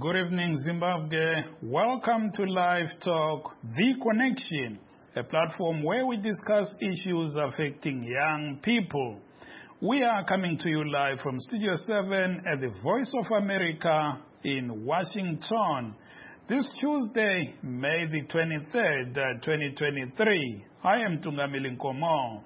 Good evening, Zimbabwe. Welcome to Live Talk, The Connection, a platform where we discuss issues affecting young people. We are coming to you live from Studio 7 at the Voice of America in Washington. This Tuesday, May the 23rd, 2023. I am Tungamili Nkomo.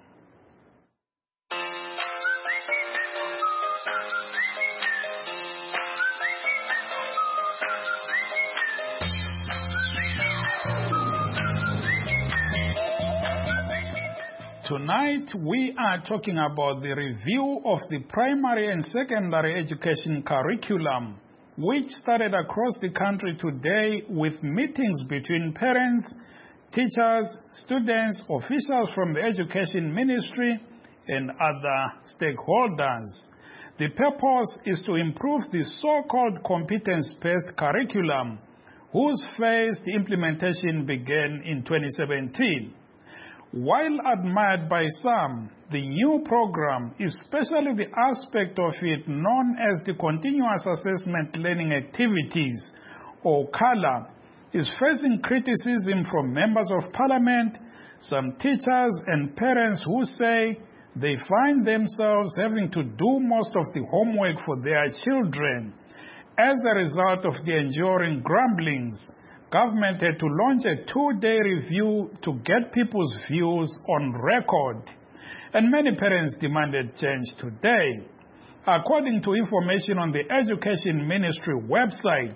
Tonight, we are talking about the review of the primary and secondary education curriculum, which started across the country today with meetings between parents, teachers, students, officials from the Education Ministry, and other stakeholders. The purpose is to improve the so-called competence-based curriculum, whose phased implementation began in 2017. While admired by some, the new program, especially the aspect of it known as the Continuous Assessment Learning Activities, or CALA, is facing criticism from members of parliament, some teachers and parents who say they find themselves having to do most of the homework for their children. As a result of the enduring grumblings, government had to launch a 2-day review to get people's views on record, and many parents demanded change today. According to information on the Education Ministry website,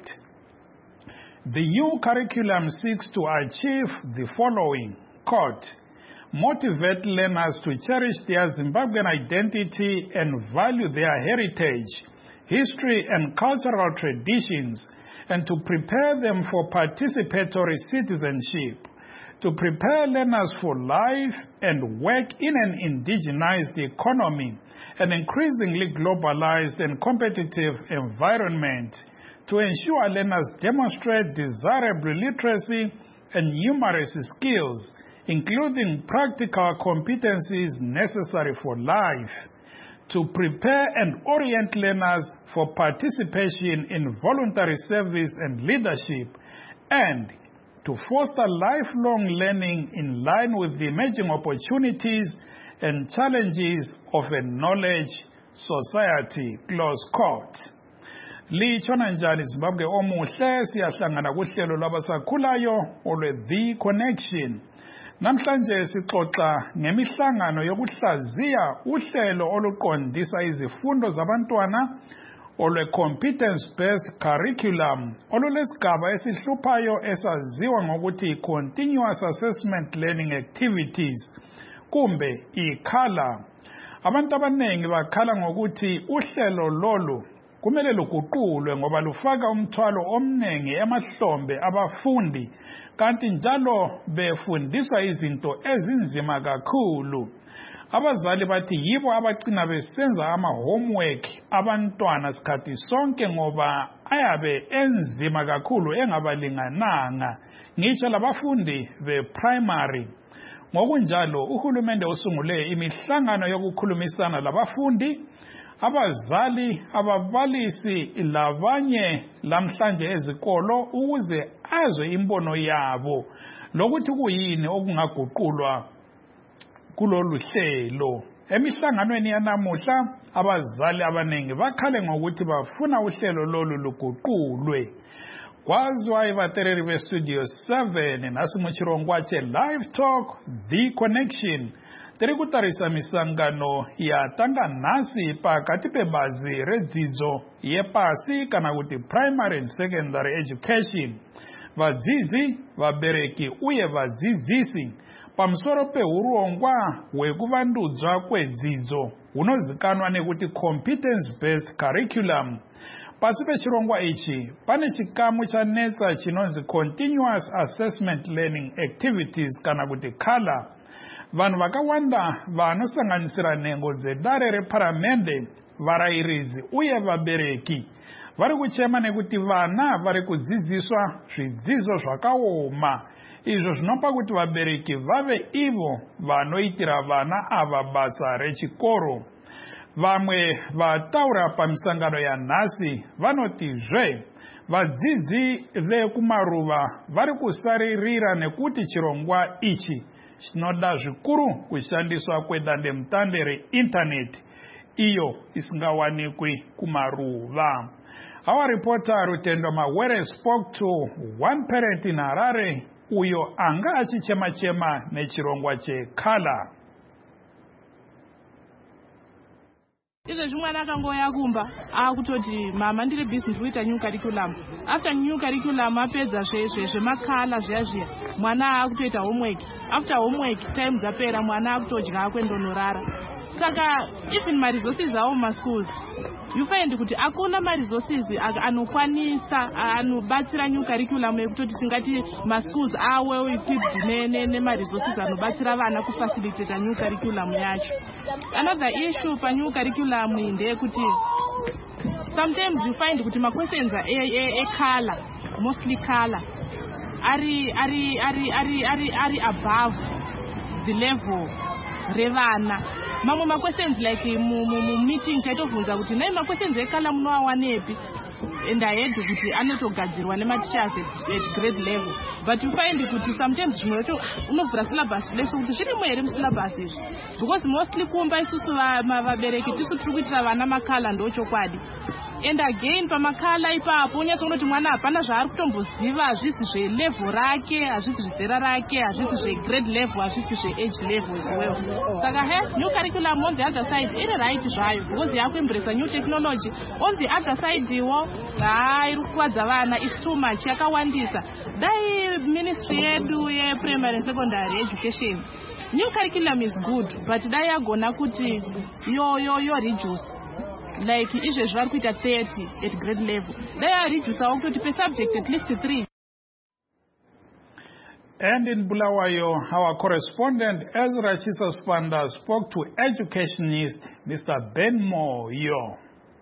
the new curriculum seeks to achieve the following: quote, motivate learners to cherish their Zimbabwean identity and value their heritage, history and cultural traditions, and to prepare them for participatory citizenship, to prepare learners for life and work in an indigenized economy, an increasingly globalized and competitive environment, to ensure learners demonstrate desirable literacy and numeracy skills, including practical competencies necessary for life, to prepare and orient learners for participation in voluntary service and leadership, and to foster lifelong learning in line with the emerging opportunities and challenges of a knowledge society, close quote. Litshona njani Zimbabwe omuhle, siyahlangana kuhlelo lwabasakhulayo olwe The Connection. Namhlanje sixoxa ngemihlangano yokuhlaziya uhlelo oluqondisa izifundo zabantwana olwe competence-based curriculum olulesigaba esihluphayo esaziwa ngokuthi Continuous Assessment Learning Activities, kumbe iCALA. Abantu abaningi bakhala ngokuthi uhlelo lolu kumele luguqulwe ngoba lufaka umthwalo omningi emahlombe abafundi, kanti njalo befundiswa izinto ezinzima kakhulu. Abazali bathi yibo abagcina besenza ama-homework abantwana sikhathi sonke ngoba ayabe enzima kakhulu engabalingananga, ngitsho labafundi be-primary. Ngokunjalo, uhulumende usungule imihlangano yokukhulumisana labafundi, abazali, ababalisi labanye lamhlanje ezikolo ukuze azwe imbono yabo lokuthi kuyini okungaguqulwa kulolu hlelo. Emihlanganweni yanamuhla, abazali abaningi bakhale ngokuthi bafuna uhlelo lolu luguqulwe. Kwaziwa ibatereri bestudio 7 nasimuchirongwache Live Talk, The Connection. Tiri kutarisa misangano ya tanga nasi pakati pebazi redzidzo yepasi kana kuti primary and secondary education. Vadzidzi, vabereki uye vadzidzisi pamusoro peurongwa hwekuvandudzwa kwedzidzo hunozikanwa nekuti competence-based curriculum. Pasi pechirongwa ichi pane chikamu chanetsa chinonzi Continuous Assessment Learning Activities kana kuti CALA. Vanhu vakawanda vanosanganisira nhengo dzedare reparamende, varairidzi uye vabereki vari kuchema nekuti vana vari kudzidziswa zvidzidzo zvakaoma, izvo zvinopa kuti vabereki vave ivo vanoitira vana ava basa rechikoro. Vamwe vataura pamisangano yanhasi vanotizve vadzidzi vekumaruva vari kusaririra nekuti chirongwa ichi chinoda zvikuru kushandiswa kwedandemutande reindaneti iyo isingawanikwi kumaruva. Our reporter Rutendo Mawere spoke to one parent in Harare uyo anga achichema-chema nechirongwa chekhala. Izvezvi mwana akangoya kumba akutoti mama ndiri busy ndikuita new curriculum. After new curriculum apedza zvemakhala zviya mwana akutoita homework. After homework time dzapera mwana akutodya akwendonorara. Saka even ma-resources awo ma-schools you find kuti akuna ma-resources anokwanisa anobatsira new curriculum yekutoti tingati ma-schools awe equipped nema-resources anobatsira vana kufacilitate new curriculum yacho. Another issue pa new curriculum ndeyekuti sometimes you find kuti ma-questions e-color, mostly color, ari above the level revana. Mamwe ma-questions like mu-meeting taitovhunza kuti nai ma-questions ekhala munoawanepi, and I had kuti anotogadzirwa nema-teachers at grade level. But you find kuti sometimes zvimwe zvacho unovhura syllabus leso kuti zvirimo here musyllabus izvi, because mostly kumba isusu vabereki tisu tiri kuitira vana makhala ndochokwadi. And again pamakhala ipapo unyatsoona kuti mwana hapana zvaari kutomboziva, hazvisi zvelevel rake, hazvisi zvezera rake, hazvisi zvegrade level, hazvisi zveage level as well. Saka new curriculum on the other side iri right zvayo because yakuembrace new technology. On the other side iwo iri kukwadza vana is too much, yakawandisa. Dai ministry yedu ye-primary and secondary education, new curriculum is good, but dai yagona kuti yo reduce. Like izvezvi vari kuita 30 at grade level. They are reducing kuti per subject at least 3. And in Bulawayo, our correspondent Ezra Chisas-Panda spoke to educationist Mr. Ben Moyo.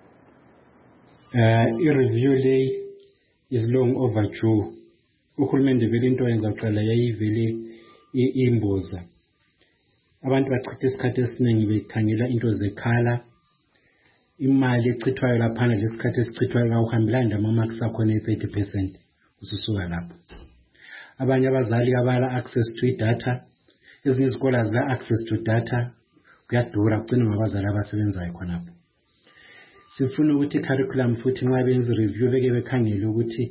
I-review lay is long overdue. Uhulumende vele into yenza kuqala yayivele imboza. Abantu bachitha isikhathi esiningi bekhangela into zekhala. Imali echithwayo laphana lesikhathi esichithwayo kawuhambelani nama-marks akhona 30% ususuka lapho. Abanye abazali abala access to data, ezinye izikole azila access to data, kuyadura kugcina ngabazali abasebenzayo khonapho. Sifuna ukuthi curriculum futhi nxa benza review beke bekhangele ukuthi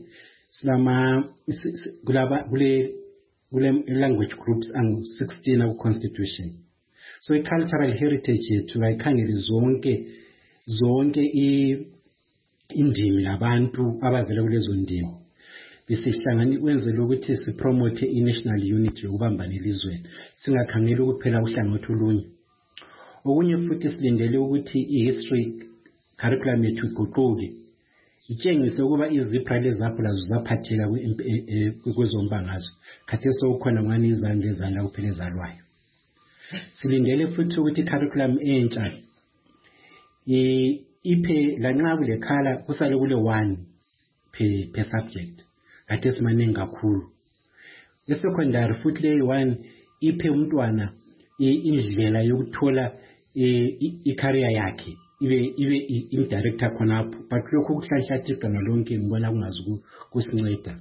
kule language groups angu-16 aku-constitution. So i-cultural heritage yethu bayikhangele zonke indimi labantu abavela kulezo ndimi. Besihlangana kwenzela ukuthi sipromote i-national unity yokubambana elizweni, singakhangeli ukuphela uhlangothi olunye. Okunye futhi silindele ukuthi i-history curriculum yethu iguquke, itshengise ukuba izipra lezapho lazo zaphatheka kwezombangazwe. Khathesi sokukhona ngani izandla ezandla kuphela ezalwayo. Silindele futhi ukuthi i-curriculum entsha iphe lanxa kule khala kusale kule 1 per subject. Khathesi maningi kakhulu. E-secondary futhi le 1 iphe umntwana indlela yokuthola i-career yakhe ibe indirector khonapho. But lokho kuhlanhlathika ngalonke ngibona kungazi kusinceda.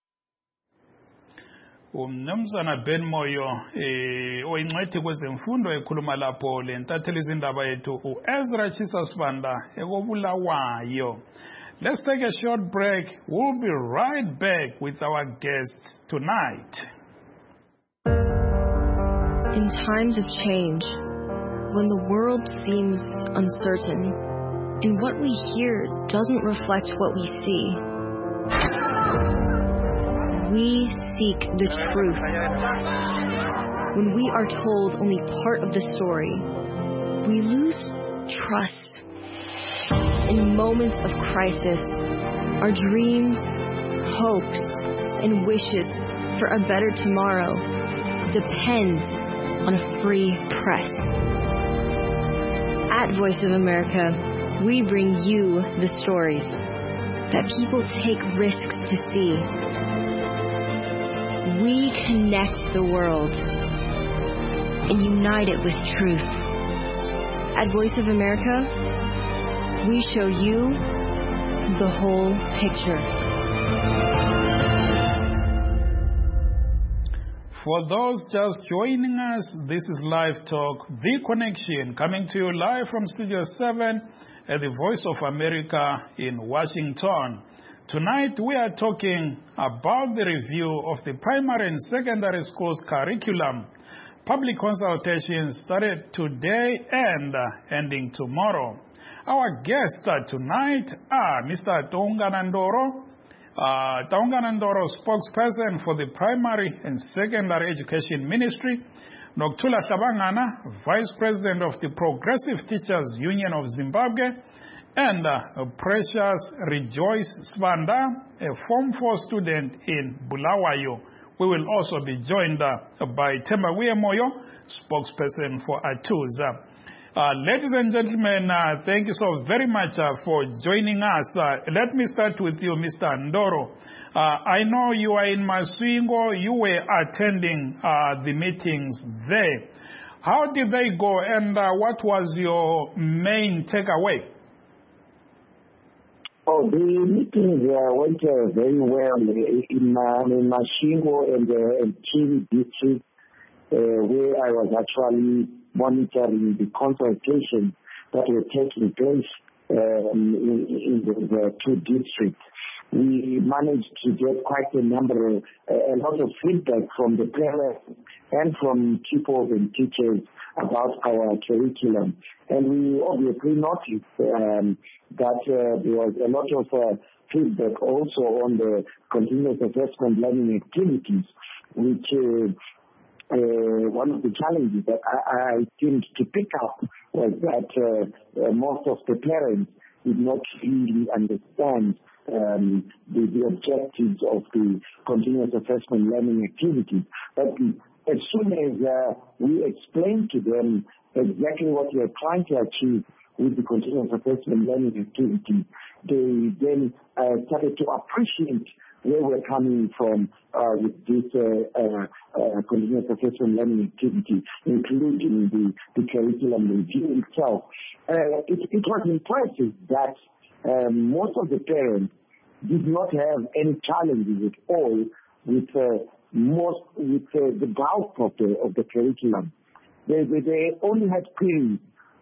Umnumzana Ben Moyo oyingcwethi kwezemfundo ekhuluma lapho lentatheli izindaba yethu uEzra Chisas-Panda ekobulawayo. Let's take a short break. We'll be right back with our guests tonight. In times of change, when the world seems uncertain and what we hear doesn't reflect what we see, we seek the truth. When we are told only part of the story, we lose trust. In moments of crisis, our dreams, hopes, and wishes for a better tomorrow depends on a free press. At Voice of America, we bring you the stories that people take risks to see. We connect the world and unite it with truth. At Voice of America, we show you the whole picture. For those just joining us, this is Live Talk, The Connection, coming to you live from Studio 7 at the Voice of America in Washington. Tonight we are talking about the review of the primary and secondary schools curriculum. Public consultations started today and ending tomorrow. Our guests tonight are Mr. Taungana Ndoro, spokesperson for the Primary and Secondary Education Ministry, Nokuthula Hlabangana, Vice President of the Progressive Teachers Union of Zimbabwe, and Precious Rejoice Svanda, a Form 4 student in Bulawayo. We will also be joined by Thembabuye Moyo, spokesperson for ATUZA. Ladies and gentlemen, thank you so very much for joining us. Let me start with you, Mr. Ndoro. I know you are in Masvingo. You were attending the meetings there. How did they go, and what was your main takeaway? Oh, the meetings went very well in Masvingo and Chibi district, where I was actually monitoring the consultations that were taking place in the two districts. We managed to get quite a lot of feedback from the parents and from pupils and teachers about our curriculum. And we obviously noticed that there was a lot of feedback also on the continuous assessment learning activities, which one of the challenges that I seemed to pick up was that most of the parents did not really understand the objectives of the continuous assessment learning activity. But as soon as we explained to them exactly what we are trying to achieve with the continuous assessment learning activity, they then started to appreciate where we're coming from with this continuous assessment learning activity, including the curriculum review itself. It was impressive that most of the parents did not have any challenges at all with the bulk of the curriculum. They only had queries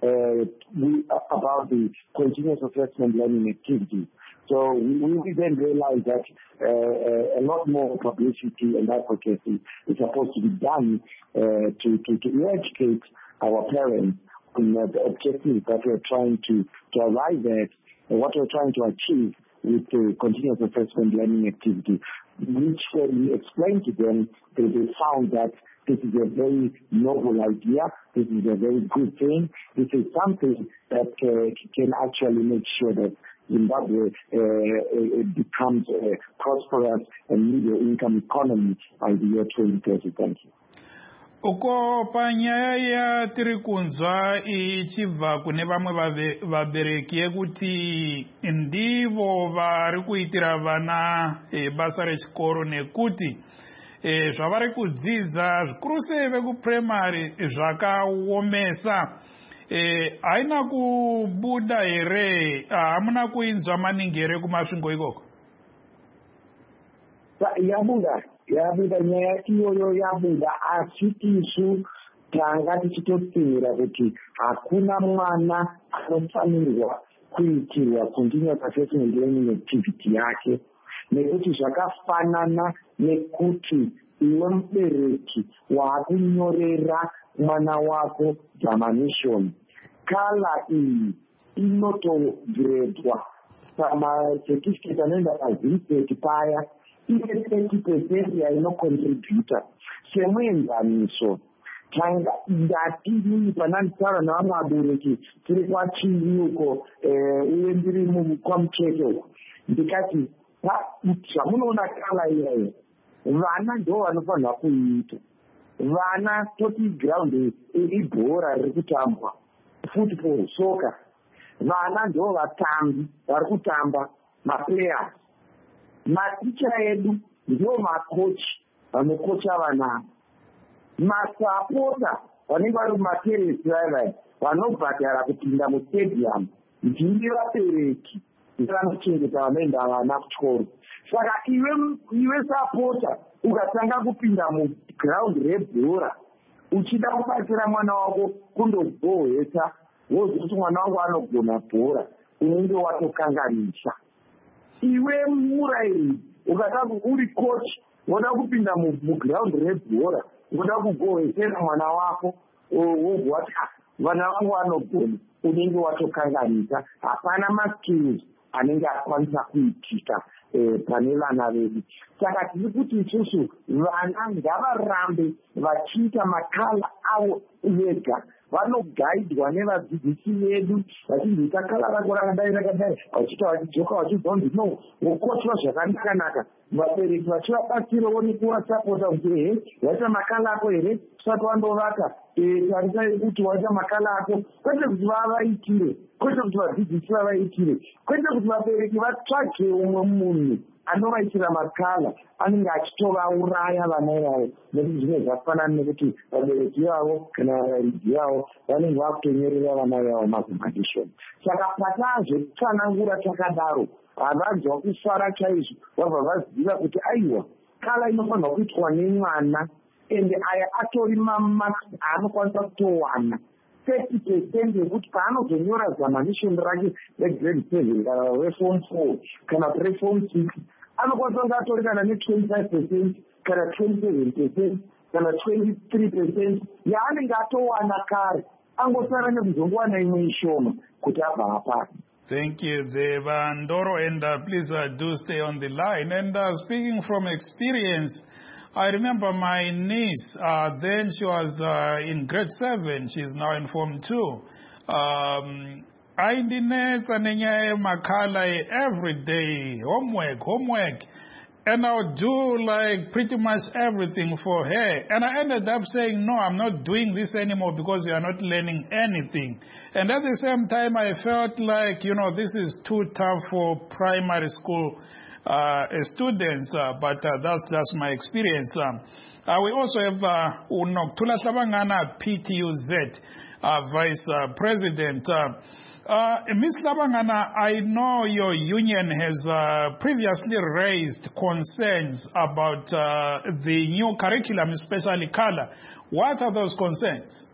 about the continuous assessment learning activity. So we then realized that a lot more publicity and advocacy is supposed to be done to educate our parents on the objectives that we're trying to arrive at and what we're trying to achieve with the continuous assessment learning activity, which when we explained to them, they found that this is a very noble idea, this is a very good thing, this is something that can actually make sure that Zimbabwe becomes a prosperous and middle-income economy by the year 2030. Thank you. Uko panyaya ya tiri kunzwa ichibva kune vamwe vabereki yekuti ndivo vari kuitira vana basa rechikoro nekuti zvavari kudzidza zvikuru sei vekuprimary zvakaomesa. Haina kubuda here, hamuna kuinzwa maningi here kumasvingo ikoko? Yabuda nyaya iyoyo yabuda, asi isu tanga tichitotsigira kuti hakuna mwana anofanirwa kuitirwa continuous assessment learning activity yake, nekuti zvakafanana nekuti iwe mubereki waakunyorera mwana wako examination. Kala iyi inotogredwa pamacertificate anoenda pazipeti paya, ine 30% yainocontributa semuenzaniso. Ndatini pananditaura navamwe vabereki tiri kwachivi uko uye ndiri kwamucheke uko, ndikati zvamunoona kala iyayo vana ndo vanofanirwa kuiita. Vana toti ground ibhora riri kutambwa, football, soccer. Vana ndo vatambi vari kutamba, maplayers. Maticha edu ndo makochi vanokocha vana. Masapota vanenge vari mumateresi vaya vanobhadhara kupinda mustadium ndiri vabereki ndivanochengeta vanoenda vana kuchikoro. Saka iwe sapota ukatanga kupinda muground rebhora uchida kubatsira mwana wako kundogohwesa wozoti mwana wangu anogona bhora, unenge watokanganisa. Iwe murairidzi ukatanga uri coach woda kupinda muground rebhora woda kugohwesera mwana wako wogoti vana vangu vanogona, unenge watokanganisa. Hapana maskills anenge akwanisa kuitika pane vana vedu. Saka tiri kuti isusu vana ngavarambe vachiita makala avo vega, vanogaidwa nevadzidzisi vedu vachingoita kala rako rakadai vachiita vachijoka vachibvonzi no vokochwa zvakanaka. Vabereki vachivabatsirawo nekuwasapota kuti waita makala ako here usati wandovaka tarisai kuti waita makala ako, kwete kuti vavaitire, kwete kuti vadzidzisi vavaitire, kwete kuti vabereki vatsvage umwe munhu anovaitira makala anenge achitovauraya vana ivavo. Nekuti zvine zvafanana nekuti vabereki vavo kana varaidzi vavo vanenge vakutonyorera vana ivavo macompetition. Saka patazvotsanangura takadaro havanzwa kufara chaizvo, vabva vaziva kuti aiwa kala inofanirwa kuitwa nemwana ende aya atori mamaks aanokwanisa kutowana 30% yekuti paanozonyora zamanishoni rake regrade 7 kana reform 4 kana reform 6 anokwanisa kunge atori kana ne25% kana 27% kana 23% yaanenge atowana kare, angosara nekuzongowana imwe ishoma kuti abva apari. Thank you, Deva Ndoro, and please do stay on the line. And speaking from experience, I remember my niece, then she was in grade 7, she's now in Form 2. Aindinetsa nenyaya makala every day, homework. And I would do like pretty much everything for her. And I ended up saying, no, I'm not doing this anymore because you are not learning anything. And at the same time, I felt like, this is too tough for primary school students, but that's just my experience. We also have Unoktula Sabangana, PTUZ, Vice President. Ms. Labangana, I know your union has previously raised concerns about the new curriculum, especially color. What are those concerns?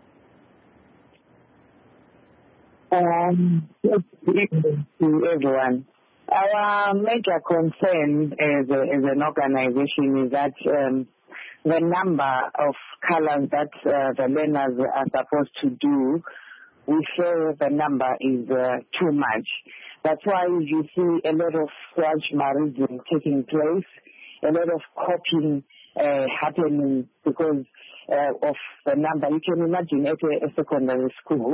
Good evening to everyone. Our major concern as an organization is that the number of colors that the learners are supposed to do, we feel the number is too much. That's why you see a lot of plagiarism taking place, a lot of copying happening because of the number. You can imagine at a secondary school,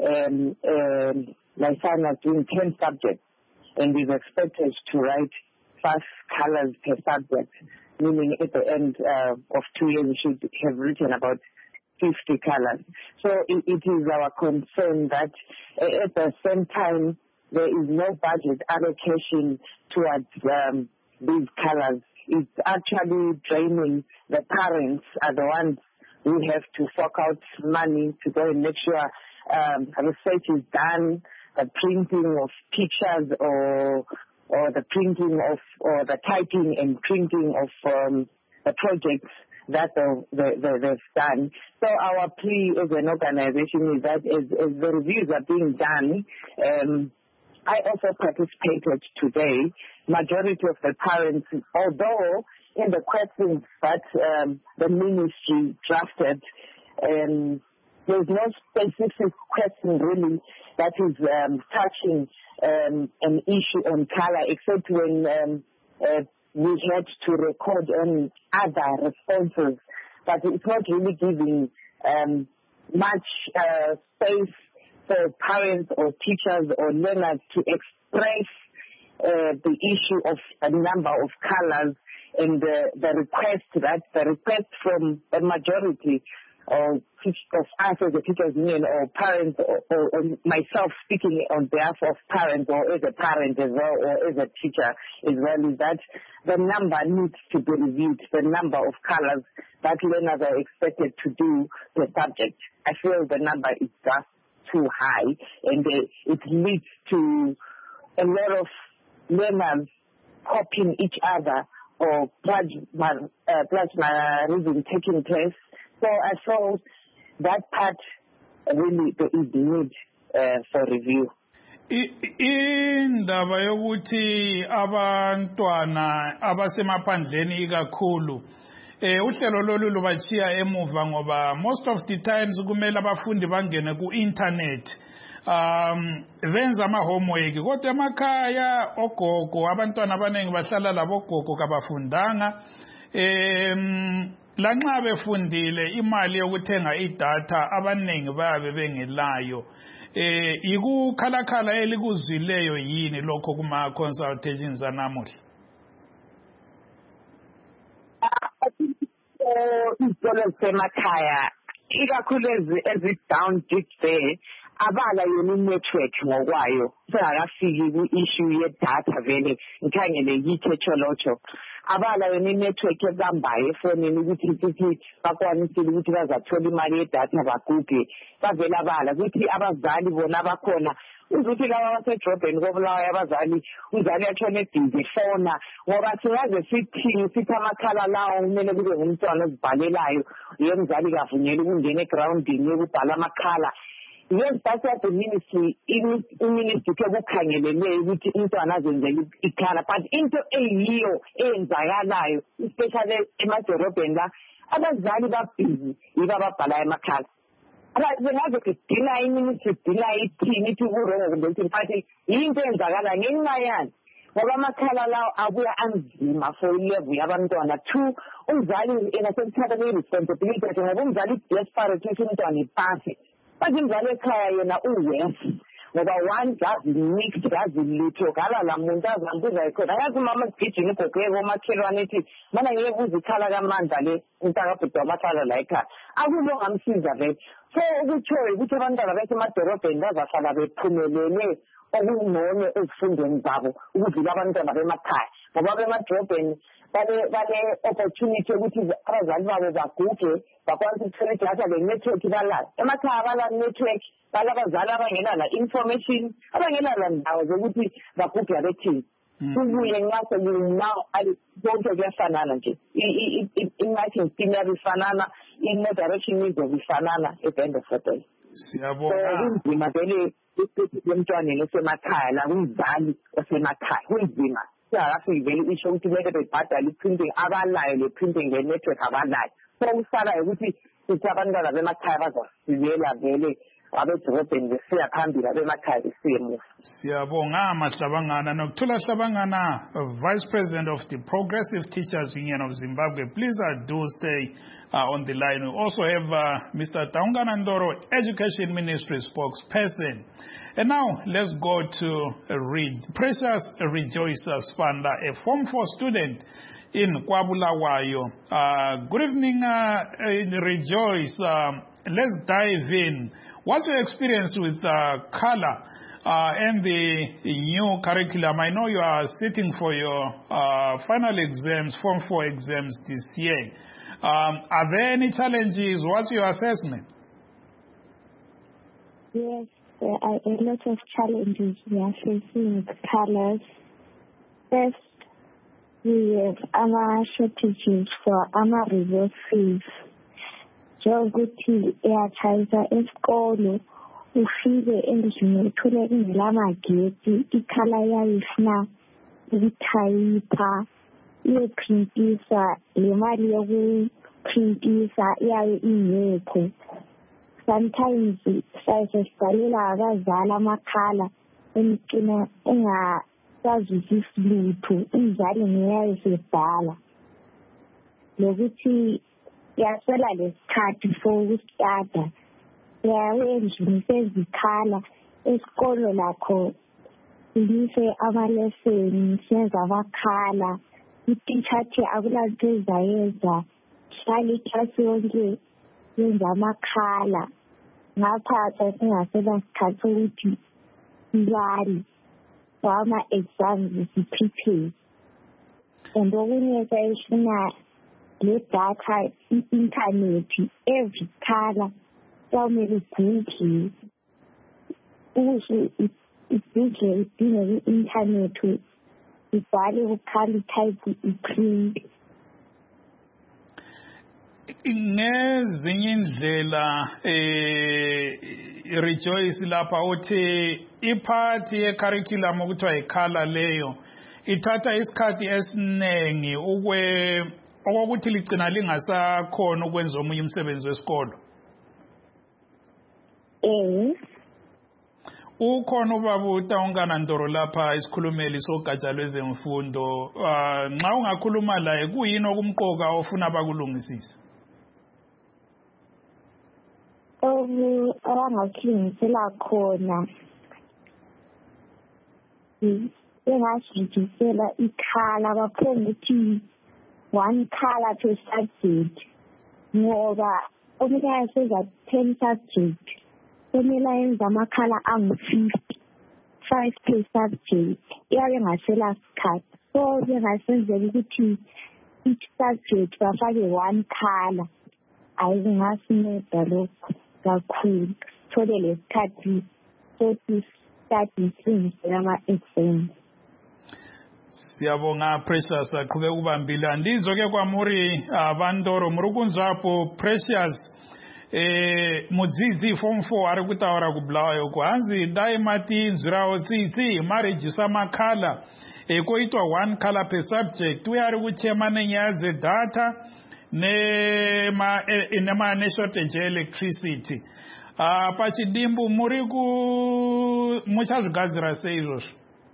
my son was doing 10 subjects and is expected to write 5 colors per subject, meaning at the end of 2 years you should have written about 50 colors. So it is our concern that at the same time there is no budget allocation towards these colors. It's actually draining the parents are the ones who have to fork out money to go and make sure research is done, the printing of pictures or the printing of or the typing and printing of the projects that they've done. So our plea as an organization is that as the reviews are being done, I also participated today. Majority of the parents, although in the questions that the ministry drafted, there's no specific question really that is touching an issue on color, except when we had to record on other responses, but it's not really giving much space for parents or teachers or learners to express the issue of a number of colors and the request from a majority of us as a teachers union or parents or myself speaking on behalf of parents or as a parent as well or as a teacher as well, is that the number needs to be reviewed, the number of colors that learners are expected to do the subject. I feel the number is just too high, and it leads to a lot of learners copying each other or plagiarism taking place. So I thought that part really is need for review. Indaba yokuthi abantwana abasemaphandleni ikakhulu uhlelo lolu lubachiya emuva ngoba most of the times kumele abafundi bangene ku-internet benza ama-homework kodwa emakhaya ogogo abantwana abaningi bahlala labogogo kabafundanga lanxa befundile imali yokuthenga idatha abaningi bayabe bengelayo ikukhalakhala elikuzwileyo yini lokho kuma-consultations anamuhla? Izikolo zisemakhaya ikakhulu ezi-down deep there abala yona i-network ngokwayo sengakafiki ku-issue yedatha vele ngikhangele yithetholotsho abala yona i-network ebambayo efonini ukuthi sithi bakwanisile ukuthi bazathola imali yedatha baguge bavele abala ukuthi abazali bona bakhona ukuthi laba basedrobheni kobulawayo abazali umzali atshone busy fona ngoba singaze sithi amakhala lawo kumele kube ngumntwana ozibhalelayo yemzali kavunyela ukungena egroundini yokubhala amakhala. Yes, that's what the ministry kukhangelele ukuthi umntwana azenzele ikhala but into eyiyo eyenzakalayo especially emadorobheni la abazali babhizi yibo ababhalayo amakhala. Bengaze kudinga iministry idinga ithini ithi kurongo kumbe ukuthi mfathi yinto eyenzakalayo ngenxa yani ngoba amakhala lawo abuya anzima for ilevel yabantwana. Two, umzali engasekuthatha le-responsibility yakhe ngoba umzali i-desperate ukuthi umntwana ipase but umzali ekhaya yena uwesi ngoba one gazi mixed gazi litho gala la muntu azambuza ekhona ayazi umama sigijini igogeko omakhelwane ethi mana ngeke kuze ikhala kamandla le umntakabhuti wamakhala la ekhaya akulo ngamsiza vele. So ukutshoyo ukuthi abantwana basemadorobheni bazahlala bephumelele okungcono ezifundweni zabo ukudlula abantwana bemakhaya ngoba bemadorobheni bane-opportunity ukuthi abazali babo baguge bakwanisa ukuthola idatha le-network balala. Emakhaya abala-network balabazali abangenala-information abangenala ndawo zokuthi baguge abethini kubuye nxa konke kuyafanana nje i-marking scheme yabe ifanana i-moderation izobe ifanana at the end of the day. Siyabonga. So kunzima vele emntwaneni osemakhaya la kumzali osemakhaya kunzima singakafiki vele isho ukuthi kumele bebhadale i-printing abalayo le-printing le-network abalayo. So kusalayo ukuthi sithi abantwana bemakhaya bazasilela vele abedorobheni besiya phambili abemakhaya besiye emuva. Siyabonga Mahlabangana. Nokuthula Hlabangana, Vice President of the Progressive Teachers Union of Zimbabwe. Please do stay on the line. We also have Mr. Taungana Ndoro, Education Ministry spokesperson. And now let's go to Precious Rejoice Spanda, a Form 4 student in Kwabulawayo. Good evening, Rejoice. Let's dive in. What's your experience with color and the new curriculum? I know you are sitting for your final exams, Form 4 exams this year. Are there any challenges? What's your assessment? Yes, there are a lot of challenges we are facing with colors. First, we have shortages for resources. Njengokuthi eyatshayisa esikolo ufike endlini uthole ingelamageti ikhala yayifuna ukuthayipha iyoprintisa le mali yokuprintisa iyabe ingekho. Sometimes sibhalela abazali amakhala emgcina engasazwisisi lutho umzali ngeyayo sebhala lokuthi yaswela lesikhathi for ukustarta endlini sezikhala esikolo lakho silise amaleseni senza amakhala ititsha athi akulanto ezayenza hlala iklasi yonke yenza amakhala ngapha sasingasela sikhathi ukuthi sibali for ama-exams siprepare and okunye sayifuna le data i-internet every color kumele ugugile ukuthi idinge ku-inthanethi ibhale ukhala itype iprint. Ngezinye indlela Rejoice lapha uthi iphathi ye-curriculum okuthiwa yikhala leyo ithatha isikhathi esiningi okokuthi ligcina lingasakhona ukwenza omunye umsebenzi wesikolo. Ukhona ubaba uTaungana Ndoro lapha isikhulumeli sogatsha lwezemfundo. Nxa ungakhuluma laye kuyini okumqoka ofuna bakulungisise? Abangakulungisela khona engasijisela ikhala baphonga ukuthi one color per subject ngoba omunye ayaseza 10 subject kumele yenza amakhala angu-5 per subject iyabe ngasela sikhathi so bengasenzela ukuthi each subject bafake one color ayingasinceda lokho kakhulu thole lesikhathi sokuthi study sinze ama-exam. Siyabonga Precious aqhubeka ubambile andizwe ke kwamuri Bandoro muri kunzwapo Precious mudzidzisi form 4 ari kutaura kubulawayo kwanzi dai mati nzwirawo tsitsi marejisa makhala koitwa one color per subject uye ari kuchema nenyaya dzedata nema shortage electricity pachidimbu muri muchazvigadzira sei izvozvo?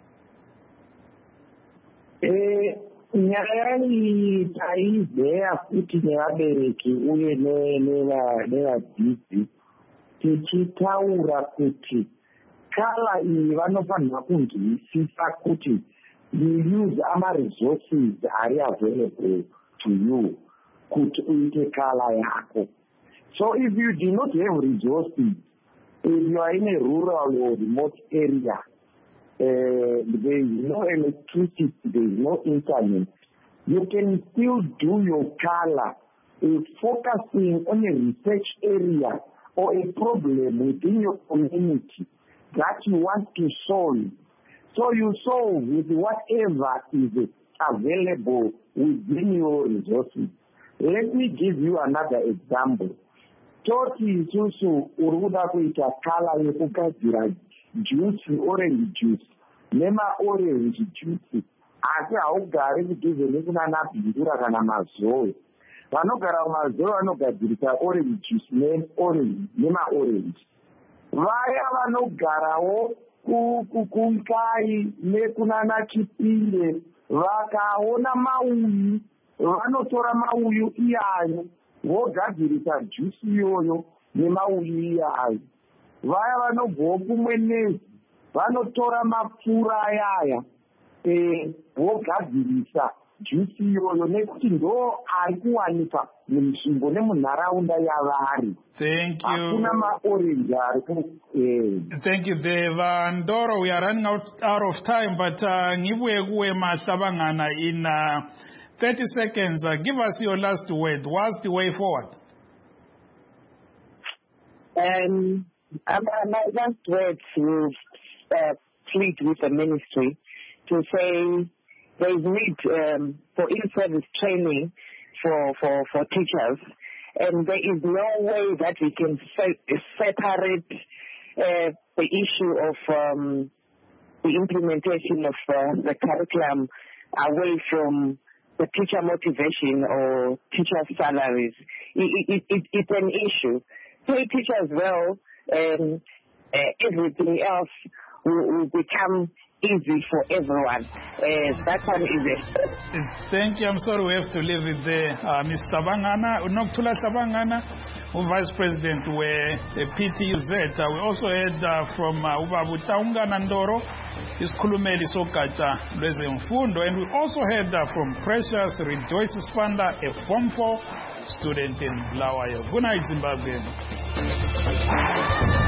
Nyaya iyi taizeya futi nevabereki uye nevadzidzi tichitaura kuti kala iyi vanofanira kunzwisisa kuti you use ama-resources ari available to you kuti uite kala yako. So if you do not have resources, if you are in a rural or remote area, there is no electricity, there is no internet, you can still do your color focusing on a research area or a problem within your community that you want to solve. So you solve with whatever is available within your resources. Let me give you another example. Toti isusu uruda kuita kala yekugadzira juice, orange juice, nema orange juice. Asi haugari kudhuze nekunana Bindura kana Mazoe. Vanogara Mazoe vanogadzirisa orange juice nema orange. Vaya vanogarawo kukunkai nekunana Chipinde vakaona mauyu vanotora mauyu iyayo vogadzirisa juice iyoyo nemauyu iyayo. Vaya vanobvawo kumwe nezi vanotora mapfura ayaya vogadzirisa juice iyoyo nekuti ndo ari kuwanikwa munzvimbo nemunharaunda yavari. Hakuna maorange ari Thank you, Deva. Ndoro, we are running out of time, but ngibuye kuwe Masabangana in 30 seconds. Give us your last word. What's the way forward? My last words will plead with the ministry to say there is need for in-service training for teachers, and there is no way that we can separate the issue of the implementation of the curriculum away from the teacher motivation or teacher salaries. It's an issue. Pay teachers well, everything else will become easy for everyone. That one is it. Thank you. I'm sorry we have to leave it there. Ms. Sabangana, Noktula Sabangana, Vice President where PTUZ. We also heard from Ubabu Taungana Ndoro, isikhulumeli sogatsha lwezemfundo, and we also heard from Precious Rejoice Spanda, a Form 4 student in Bulawayo. Good night, Zimbabwe.